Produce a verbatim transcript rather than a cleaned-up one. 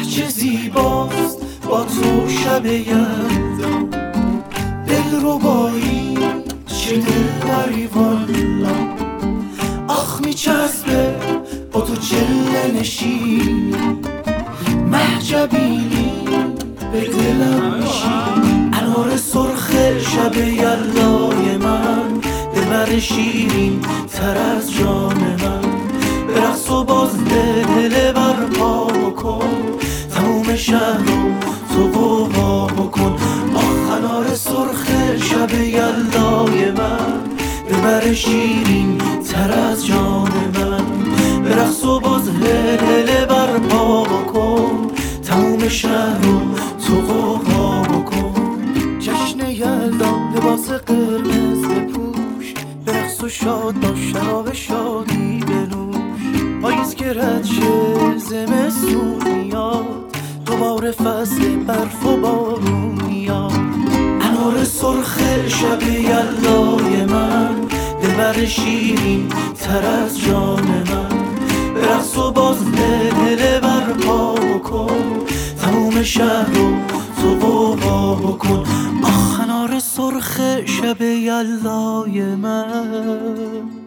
چه زیباست با تو شب یلدا، دلربایی چه دلبری والا. آخ میچسبه با تو چله نشین، محجبینی به دلم میشین. انار سرخ شب یلدای من، دلبر شیرین تر از جان من. به رقص و باز دل برپا بکن، تموم شهر رو تو قوقا بکن. آخ انار سرخ شب یلدای من، دلبر شیرین تر از جان من. به رقص و باز دل برپا بکن، تموم شهر رو تو قوقا بکن. جشن یلدا لباس قرمز بپوش، به رقص و شاد با شراب شادی بنوش. پاییز که رد شه زمستون میاد، دوباره فصل برف و بارون میاد. انار سرخ شب یلدای من، دلبر شیرین تر از جان من. به رقص و باز دل برپا بکن، تموم شهر رو تو قوقا بکن. آخ انار سرخ شب یلدای من.